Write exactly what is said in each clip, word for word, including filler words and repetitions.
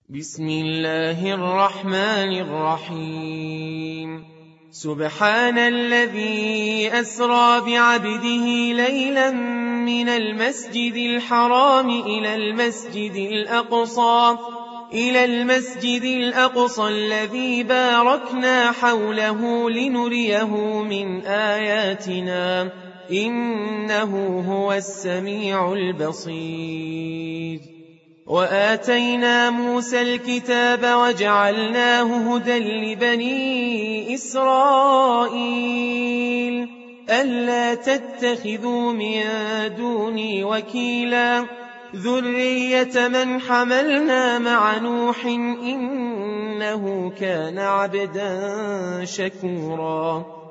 بسم الله الرحمن الرحيم سبحان الذي أسرى بعبده ليلا من المسجد الحرام إلى المسجد الأقصى إلى المسجد الأقصى الذي باركنا حوله لنريه من آياتنا إنه هو السميع البصير وآتينا موسى الكتاب وجعلناه هدى لبني إسرائيل ألا تتخذوا من دوني وكيلا ذرية من حملنا مع نوح إنه كان عبدا شكورا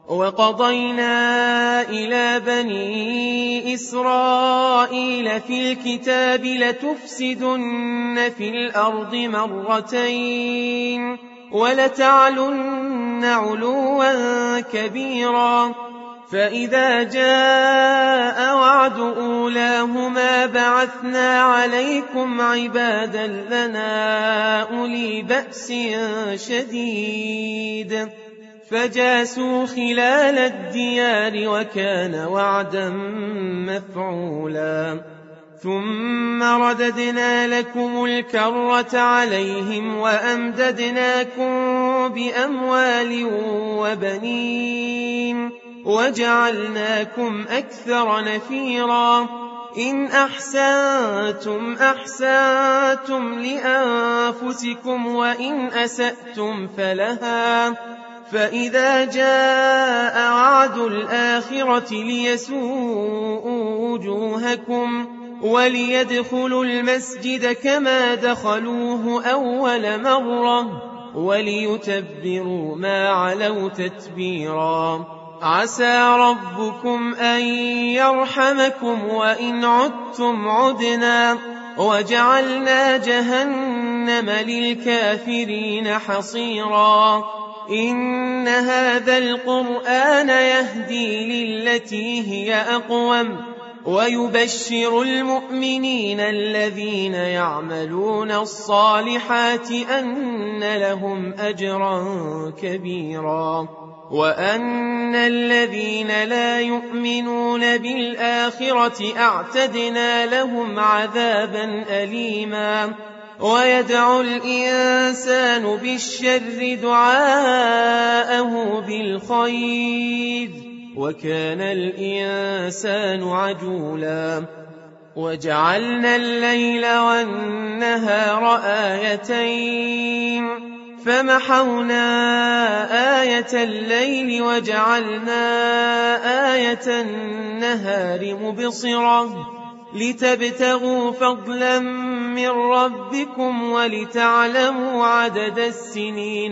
وقضينا إلى بني إسرائيل في الكتاب لتفسدن في الأرض مرتين ولتعلن علوا كبيرا فإذا جاء وعد أولاهما بعثنا عليكم عبادا لنا أولي بأس شديد فجاسوا خلال الديار وكان وعدا مفعولا ثم رددنا لكم الكرة عليهم وأمددناكم بأموال وبنين وجعلناكم أكثر نفيرا إن أحسنتم أحسنتم لأنفسكم وإن أسأتم فلها فإذا جاء وعد الآخرة ليسوءوا وجوهكم وليدخلوا المسجد كما دخلوه أول مرة وليتبروا ما علوا تتبيرا عسى ربكم أن يرحمكم وإن عدتم عدنا وجعلنا جهنم للكافرين حصيرا إن هذا القرآن يهدي للتي هي أقوم ويبشر المؤمنين الذين يعملون الصالحات أن لهم أجرا كبيرا وأن الذين لا يؤمنون بالآخرة أعتدنا لهم عذابا أليما ويدعو الإنسان بالشر دعاءه بالخير وكان الإنسان عجولا وجعلنا الليل والنهار آيتين فمحونا آية الليل وجعلنا آية النهار مبصرة لتبتغوا فضلا من ربكم ولتعلموا عدد السنين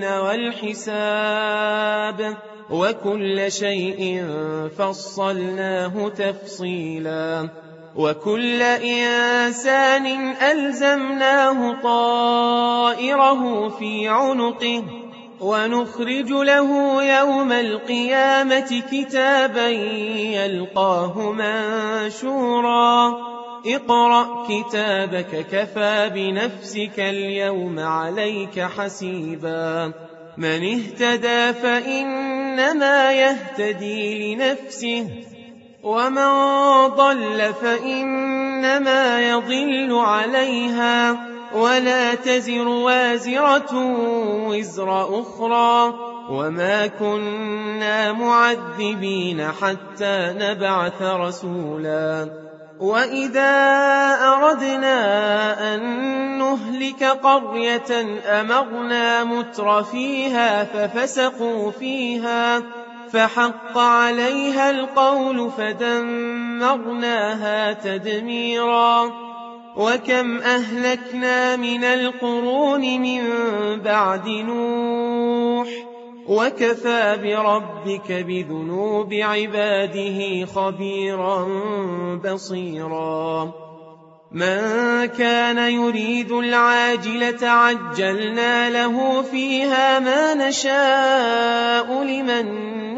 والحساب وكل شيء فصلناه تفصيلا وكل إنسان ألزمناه طائره في عنقه ونخرج له يوم القيامة كتابا يلقاه منشورا اقرأ كتابك كفى بنفسك اليوم عليك حسيبا من اهتدى فإنما يهتدي لنفسه ومن ضل فإنما يضل عليها ولا تزر وازرة وزر أخرى وما كنا معذبين حتى نبعث رسولا وإذا أردنا أن نهلك قرية أمرنا متر فيها ففسقوا فيها فحق عليها القول فدمرناها تدميرا وكم أهلكنا من القرون من بعد نوح وكفى بربك بذنوب عباده خبيرا بصيرا من كان يريد العاجلة عجلنا له فيها ما نشاء لمن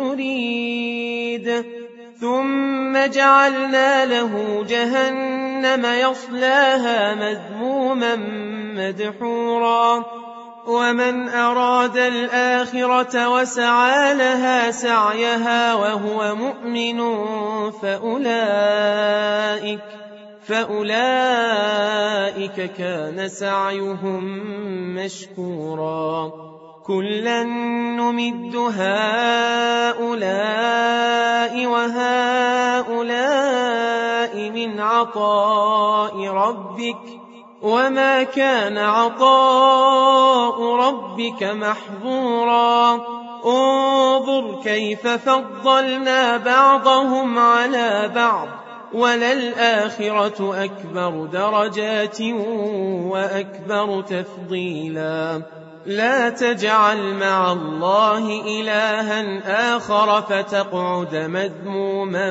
نريد ثم جعلنا له جهنم يصلاها مذموما مدحورا ومن أراد الآخرة وسعى لها سعيها وهو مؤمن فأولئك, فأولئك كان سعيهم مشكورا كلا نمد هؤلاء وهؤلاء من عطاء ربك وما كان عطاء ربك محظورا انظر كيف فضلنا بعضهم على بعض وللآخرة أكبر درجات وأكبر تفضيلا لا تجعل مع الله إلها آخر فتقعد مذموما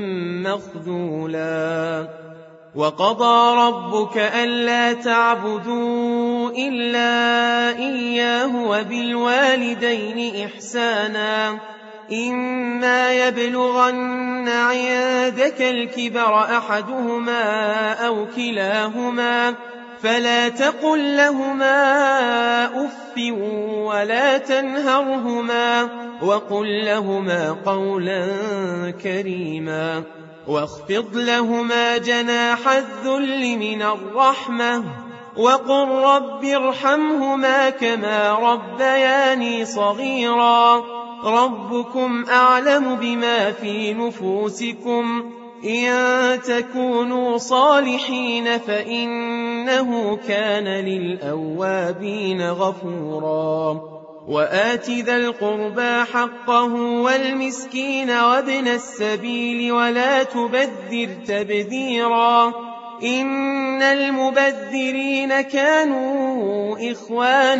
مخذولا وقضى ربك ألا تعبدوا إلا إياه وبالوالدين إحسانا إما يبلغن عندك الكبر أحدهما أو كلاهما فلا تقل لهما أف ولا تنهرهما وقل لهما قولا كريما واخفض لهما جناح الذل من الرحمة وقل رب ارحمهما كما ربياني صغيرا ربكم أعلم بما في نفوسكم إن تكونوا صالحين فإنه كان للأوابين غفورا وآت ذا القربى حقه والمسكين وابن السبيل ولا تبذر تبذيرا إن المبذرين كانوا إخوان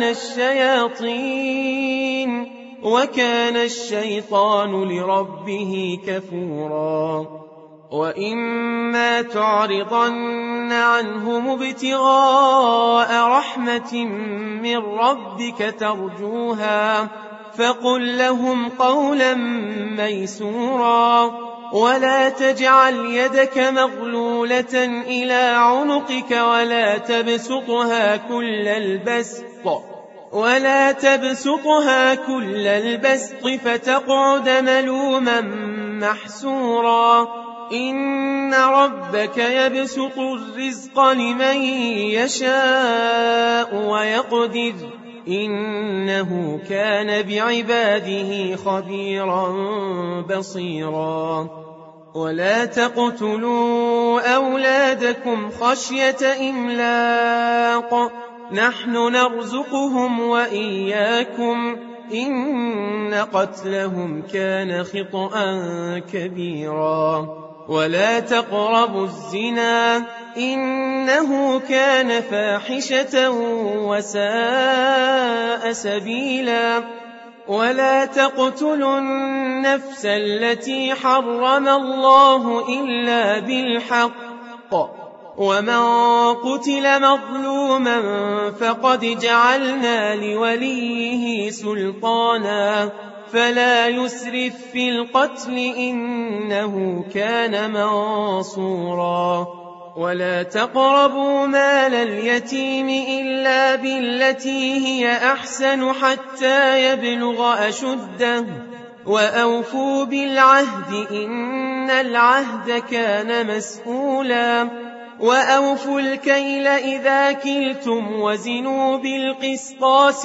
الشياطين وكان الشيطان لربه كفورا وإما تعرضن عنهم ابتغاء رحمة من ربك ترجوها فقل لهم قولا ميسورا ولا تجعل يدك مغلولة إلى عنقك ولا تبسطها كل البسط ولا تبسطها كل البسط فتقعد ملوما محسورا إن ربك يبسط الرزق لمن يشاء ويقدر إنه كان بعباده خبيرا بصيرا ولا تقتلوا أولادكم خشية إملاق نحن نرزقهم وإياكم إن قتلهم كان خطأ كبيرا ولا تقربوا الزنا إنه كان فاحشة وساء سبيلا ولا تقتلوا النفس التي حرم الله إلا بالحق ومن قتل مظلوما فقد جعلنا لوليه سلطانا فلا يسرف في القتل إنه كان منصورا ولا تقربوا مال اليتيم إلا بالتي هي أحسن حتى يبلغ أشده وأوفوا بالعهد إن العهد كان مسؤولا وأوفوا الكيل إذا كلتم وزنوا بالقسطاس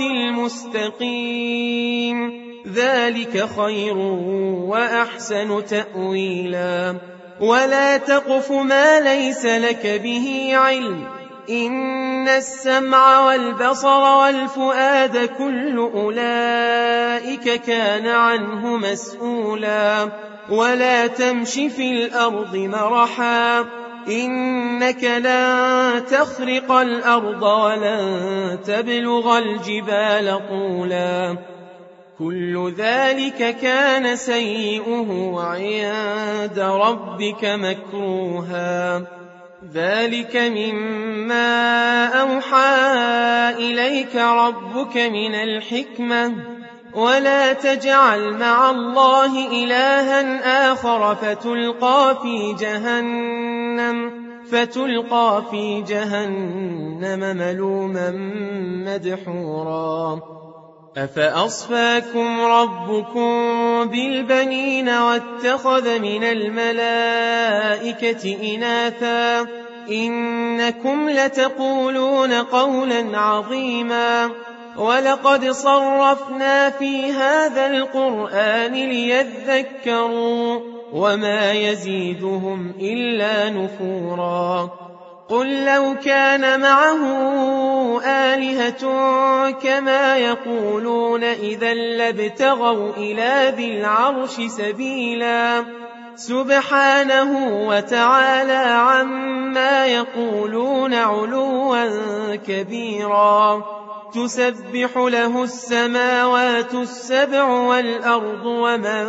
المستقيم ذلك خير وأحسن تأويلا ولا تقف ما ليس لك به علم إن السمع والبصر والفؤاد كل أولئك كان عنه مسؤولا ولا تمش في الأرض مرحا إنك لن تخرق الأرض ولن تبلغ الجبال طولا كل ذلك كان سيئه عند ربك مكروها ذلك مما أوحى إليك ربك من الحكمة ولا تجعل مع الله إلها آخر فتلقى في جهنم فتلقى في جهنم ملوما مدحورا أفأصفاكم ربكم بالبنين واتخذ من الملائكة إناثا إنكم لتقولون قولا عظيما ولقد صرفنا في هذا القرآن ليذكروا وما يزيدهم إلا نفورا قل لو كان معه آلهة كما يقولون إذا لابتغوا إلى ذي العرش سبيلا سبحانه وتعالى عما يقولون علوا كبيرا تسبح له السماوات السبع والأرض ومن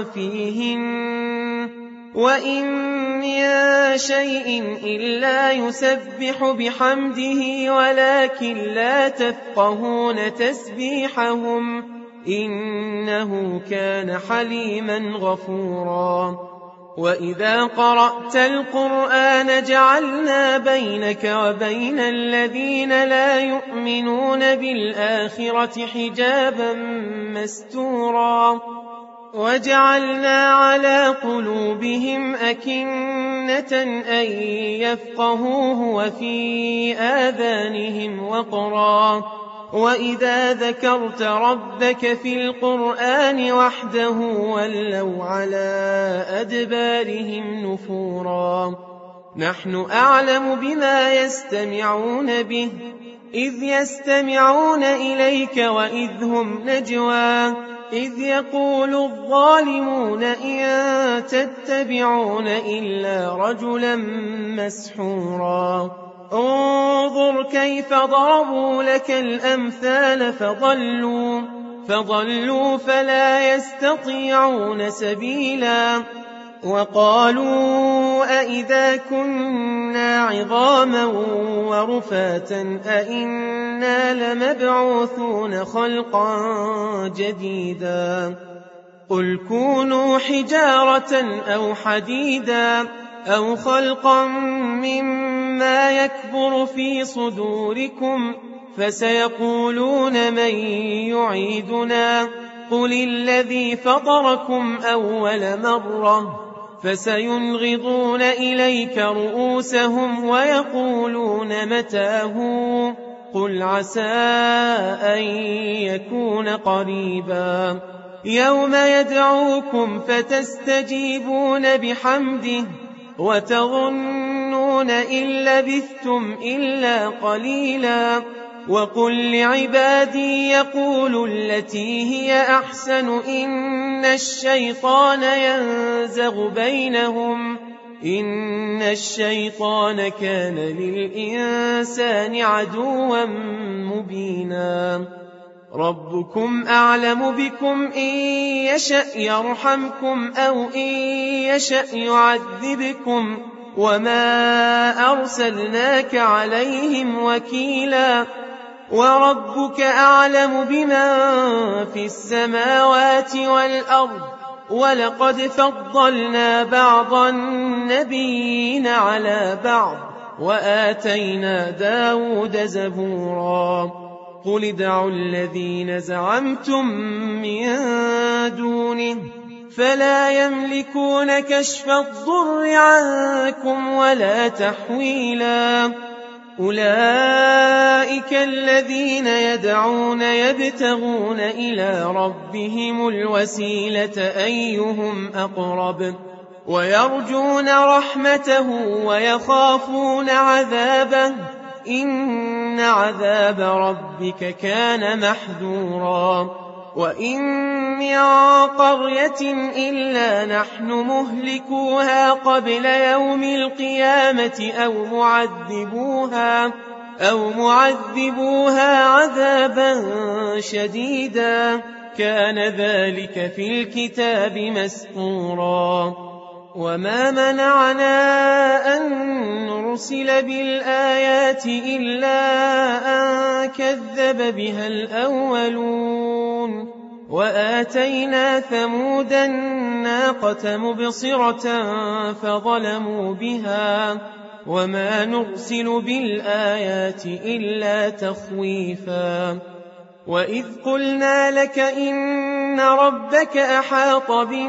فيهن وإن من شيء إلا يسبح بحمده ولكن لا تفقهون تسبيحهم إنه كان حليما غفورا وإذا قرأت القرآن جعلنا بينك وبين الذين لا يؤمنون بالآخرة حجابا مستورا وجعلنا على قلوبهم أكنة أن يفقهوه وفي آذانهم وقرا وإذا ذكرت ربك في القرآن وحده ولوا على أدبارهم نفورا نحن أعلم بما يستمعون به إذ يستمعون إليك وإذ هم نجوى إذ يقول الظالمون إن تتبعون إلا رجلا مسحورا انظر كيف ضربوا لك الأمثال فضلوا فضلوا فلا يستطيعون سبيلا وقالوا أئذا كنا عظاما ورفاتا أئنا لمبعوثون خلقا جديدا قل كونوا حجارة أو حديدا أو خلقا مما يكبر في صدوركم فسيقولون من يعيدنا قل الذي فطركم أول مرة فسينغضون إليك رؤوسهم ويقولون متاه قل عسى أن يكون قريبا يوم يدعوكم فتستجيبون بحمده وتظنون إن لبثتم إلا قليلا وقل لعبادي يقولوا التي هي أحسن إن الشيطان ينزغ بينهم إن الشيطان كان للإنسان عدوا مبينا ربكم أعلم بكم إن يشأ يرحمكم أو إن يشأ يعذبكم وما أرسلناك عليهم وكيلا وربك أعلم بمن في السماوات والأرض ولقد فضلنا بعض النبيين على بعض وآتينا داود زبورا قل ادعوا الذين زعمتم من دونه فلا يملكون كشف الضر عنكم ولا تحويلا أولئك الذين يدعون يبتغون إلى ربهم الوسيلة أيهم أقرب ويرجون رحمته ويخافون عذابه إن عذاب ربك كان محذورا وإن من قرية إلا نحن مهلكوها قبل يوم القيامة أو معذبوها أو معذبوها عذابا شديدا كان ذلك في الكتاب مسطورا وما منعنا أن نرسل بالآيات إلا أن كذب بها الأولون وآتينا ثمود الناقة مبصرة فظلموا بها وما نرسل بالآيات إلا تخويفا وإذ قلنا لك إن ربك أحاط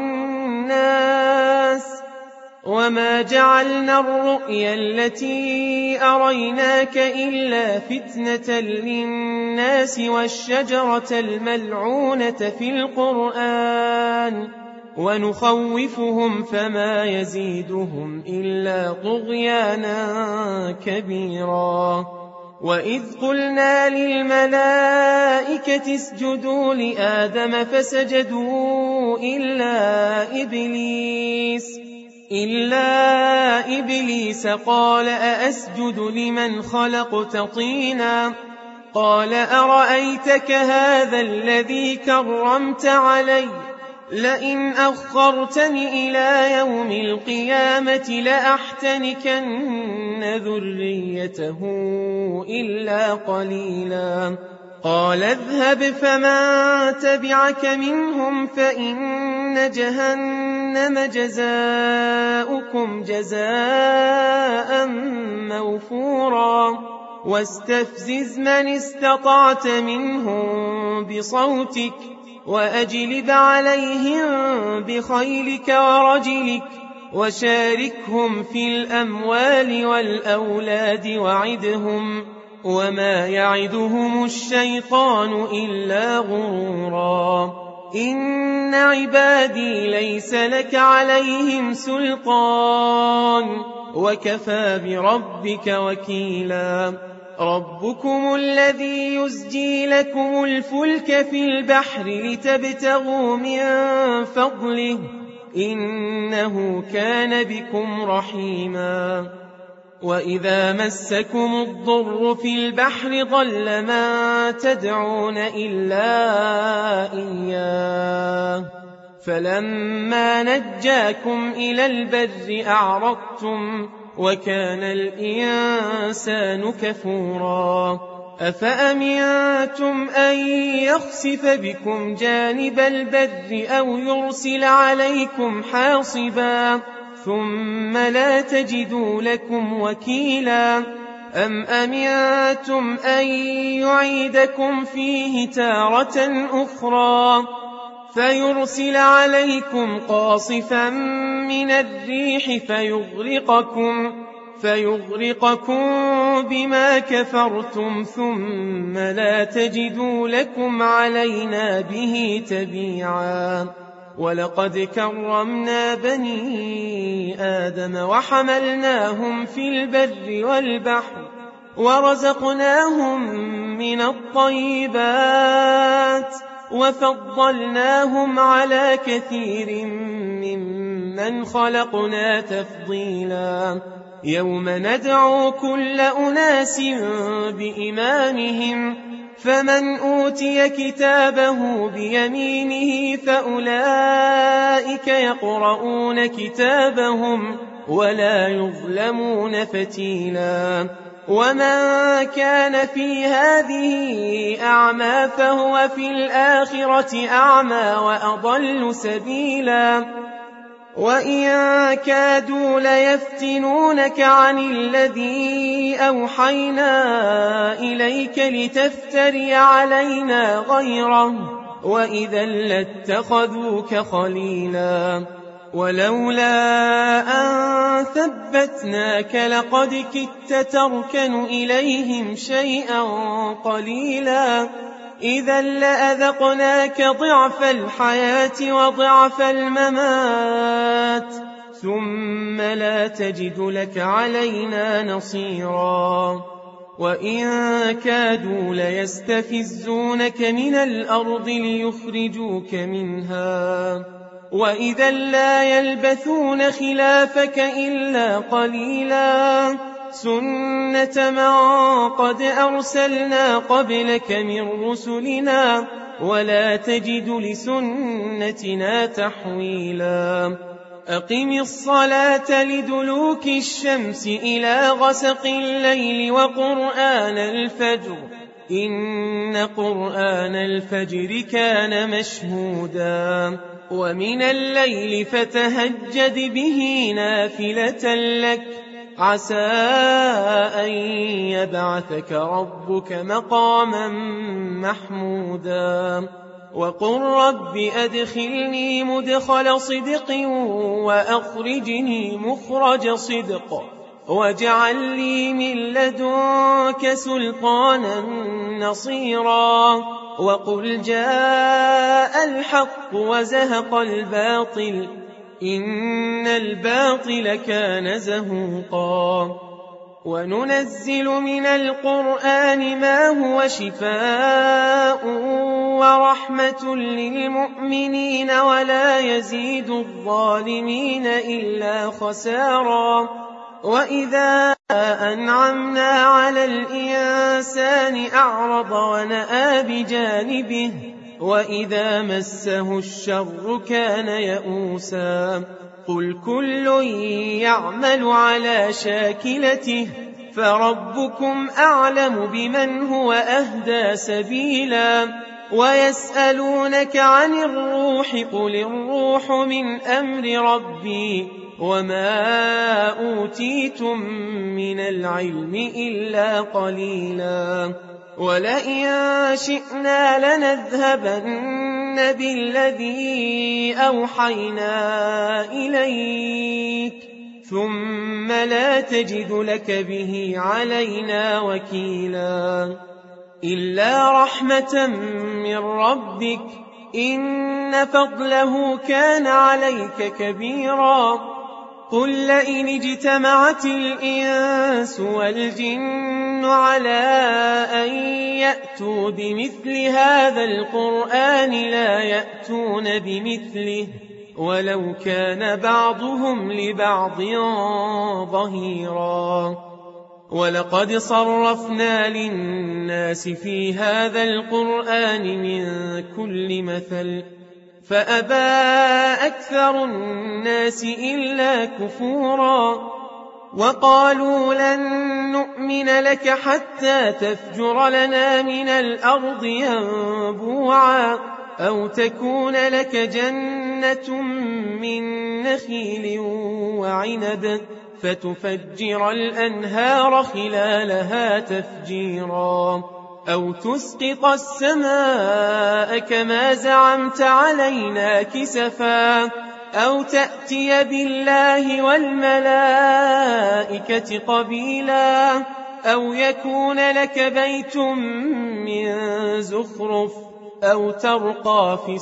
بالناس وما جعلنا الرؤيا التي أريناك إلا فتنة للناس والشجرة الملعونة في القرآن ونخوفهم فما يزيدهم إلا طغيانا كبيرا وإذ قلنا للملائكة اسجدوا لآدم فسجدوا إلا إبليس إلا إبليس قال أأسجد لمن خلقت طينا قال أرأيتك هذا الذي كرمت علي لئن أخرتني إلى يوم القيامة لأحتنكن ذريته إلا قليلا قال اذهب فمن تبعك منهم فإن جهنم جزاؤكم جزاء موفورا واستفزز من استطعت منهم بصوتك وأجلب عليهم بخيلك ورجلك وشاركهم في الأموال والأولاد وعدهم وما يعدهم الشيطان إلا غرورا إن عبادي ليس لك عليهم سلطان وكفى بربك وكيلا ربكم الذي يزجي لكم الفلك في البحر لتبتغوا من فضله إنه كان بكم رحيما وإذا مسكم الضر في البحر ضل من تدعون إلا إياه فلما نجاكم إلى البر أعرضتم وكان الإنسان كفورا أفأمنتم أن يخسف بكم جانب البر أو يرسل عليكم حاصبا ثم لا تجدوا لكم وكيلا أم أمنتم أن يعيدكم فيه تارة أخرى فيرسل عليكم قاصفا من الريح فيغرقكم, فيغرقكم بما كفرتم ثم لا تجدوا لكم علينا به تبيعا ولقد كرمنا بني آدم وحملناهم في البر والبحر ورزقناهم من الطيبات وفضلناهم على كثير ممن خلقنا تفضيلا يوم ندعو كل أناس بإمامهم فمن أوتي كتابه بيمينه فأولئك يقرؤون كتابهم ولا يظلمون فتيلا ومن كان في هذه أعمى فهو في الآخرة أعمى وأضل سبيلا وإن كادوا ليفتنونك عن الذي أوحينا إليك لتفتري علينا غيره وإذا لاتخذوك خليلا ولولا أن ثبتناك لقد كدت تركن إليهم شيئا قليلا إذا لأذقناك ضعف الحياة وضعف الممات ثم لا تجد لك علينا نصيرا وإن كادوا ليستفزونك من الأرض ليخرجوك منها وإذا لا يلبثون خلافك إلا قليلا سنة من قد أرسلنا قبلك من رسلنا ولا تجد لسنتنا تحويلا أقم الصلاة لدلوك الشمس إلى غسق الليل وقرآن الفجر إن قرآن الفجر كان مشهودا ومن الليل فتهجد به نافلة لك عسى أن يبعثك ربك مقاما محمودا وقل رب أدخلني مدخل صدق وأخرجني مخرج صدق واجعل لي من لدنك سلطانا نصيرا وقل جاء الحق وزهق الباطل إن الباطل كان زهوقا وننزل من القرآن ما هو شفاء ورحمة للمؤمنين ولا يزيد الظالمين إلا خسارا وإذا أنعمنا على الإنسان أعرض ونأى بجانبه وإذا مسه الشر كان يئوسا قل كل يعمل على شاكلته فربكم أعلم بمن هو أهدى سبيلا ويسألونك عن الروح قل الروح من أمر ربي وما أوتيتم من العلم إلا قليلا ولئن شئنا لنذهبن بالذي أوحينا إليك ثم لا تجد لك به علينا وكيلا إلا رحمة من ربك إن فضله كان عليك كبيرا قل لئن اجتمعت الإنس والجن على أن يأتوا بمثل هذا القرآن لا يأتون بمثله ولو كان بعضهم لبعض ظهيرا ولقد صرفنا للناس في هذا القرآن من كل مثل فأبى أكثر الناس إلا كفورا وقالوا لن نؤمن لك حتى تفجر لنا من الأرض ينبوعا أو تكون لك جنة من نخيل وعنب فتفجر الأنهار خلالها تفجيرا أو تسقط السماء كما زعمت علينا كسفا أو تأتي بالله والملائكة قبيلا أو يكون لك بيت من زخرف أو ترقى في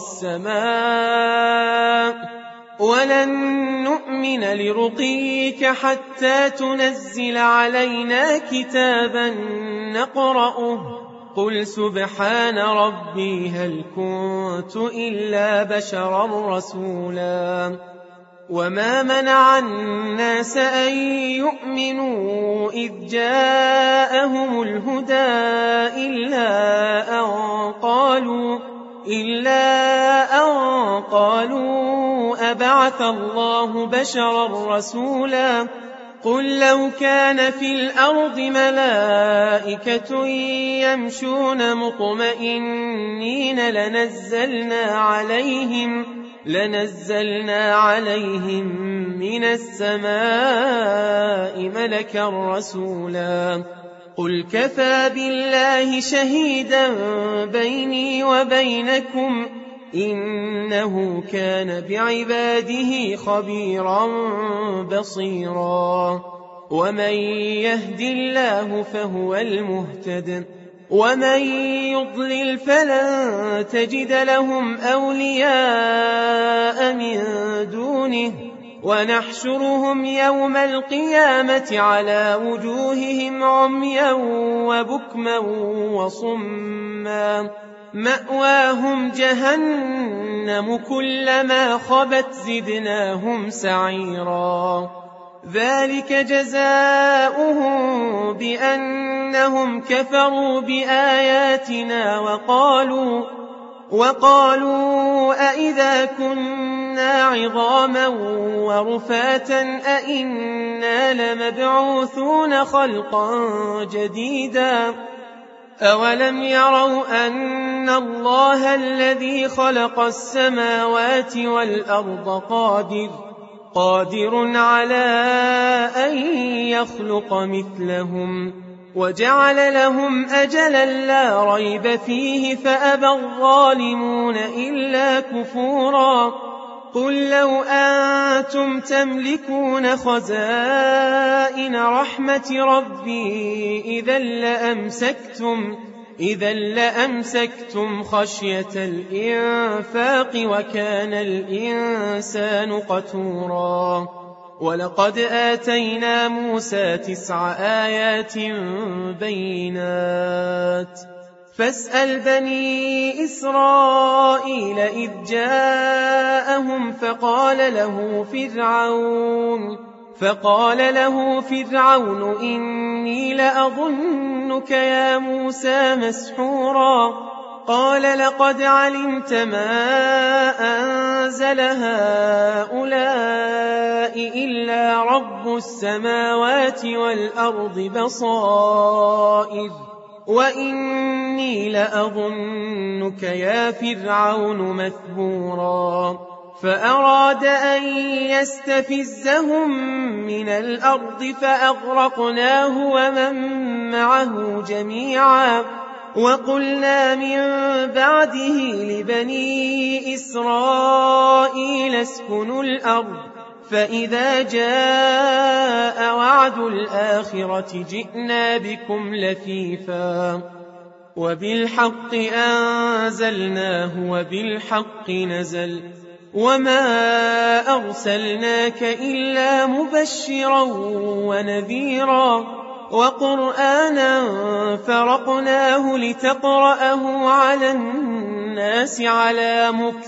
السماء ولن نؤمن لرقيك حتى تنزل علينا كتابا نقرأه قل سبحان ربي هل كنت إلا بشرا رسولا وما منع الناس أن يؤمنوا إذ جاءهم الهدى إلا أن قالوا إلا أن قالوا أبعث الله بشرا رسولا قل لو كان في الأرض ملائكة يمشون مطمئنين لنزلنا عليهم لنزلنا عليهم من السماء ملكا رسولا قل كفى بالله شهيدا بيني وبينكم إنه كان بعباده خبيرا بصيرا ومن يهد الله فهو المهتد ومن يضلل فلن تجد لهم أولياء من دونه ونحشرهم يوم القيامة على وجوههم عميا وبكما وصما مأواهم جهنم كلما خبت زدناهم سعيرا ذلك جزاؤهم بأنهم كفروا بآياتنا وقالوا وقالوا أئذا كنا عظاما ورفاتا أئنا لمبعوثون خلقا جديدا أولم يروا أن الله الذي خلق السماوات والأرض قادر قادر على أن يخلق مثلهم وجعل لهم أجلا لا ريب فيه فأبى الظالمون إلا كفورا قل لو أنتم تملكون خزائن رحمة ربي إذا لأمسكتم, إذا لأمسكتم خشية الإنفاق وكان الإنسان قتورا ولقد آتينا موسى تسع آيات بينات فاسأل بني إسرائيل إذ جاءهم فقال له فرعون فقال له فرعون إني لأظنك يا موسى مسحورا قال لقد علمت ما أنزل هؤلاء إلا رب السماوات والأرض بصائر وإني لأظنك يا فرعون مثبورا فأراد أن يستفزهم من الأرض فأغرقناه ومن معه جميعا وقلنا من بعده لبني إسرائيل اسكنوا الأرض فإذا جاء وعد الآخرة جئنا بكم لفيفا وبالحق أنزلناه وبالحق نزل وما أرسلناك إلا مبشرا ونذيرا وقرآنا فرقناه لتقرأه على الناس على مكث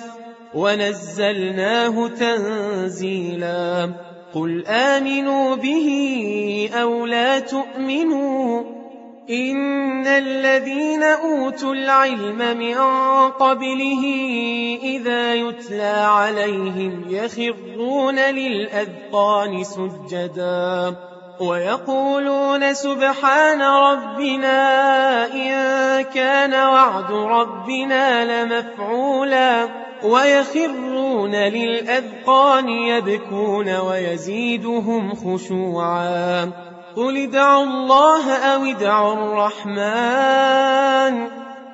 ونزلناه تنزيلا قل آمنوا به أو لا تؤمنوا إن الذين أوتوا العلم من قبله إذا يتلى عليهم يخرون للأذقان سجدا ويقولون سبحان ربنا إن كان وعد ربنا لمفعولا ويخرون للأذقان يبكون ويزيدهم خشوعا قل ادعوا الله أو ادعوا الرحمن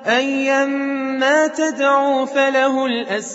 أيما تدعوا فله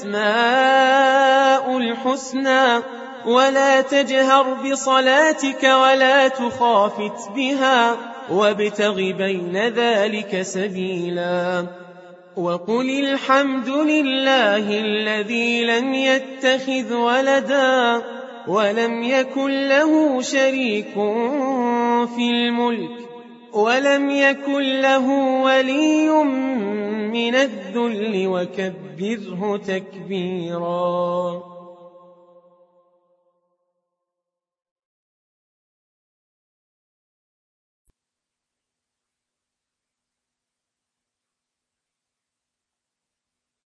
الأسماء الحسنى ولا تجهر بصلاتك ولا تخافت بها وابتغ بين ذلك سبيلا وقل الحمد لله الذي لم يتخذ ولدا ولم يكن له شريك في الملك ولم يكن له ولي من الذل وكبره تكبيرا.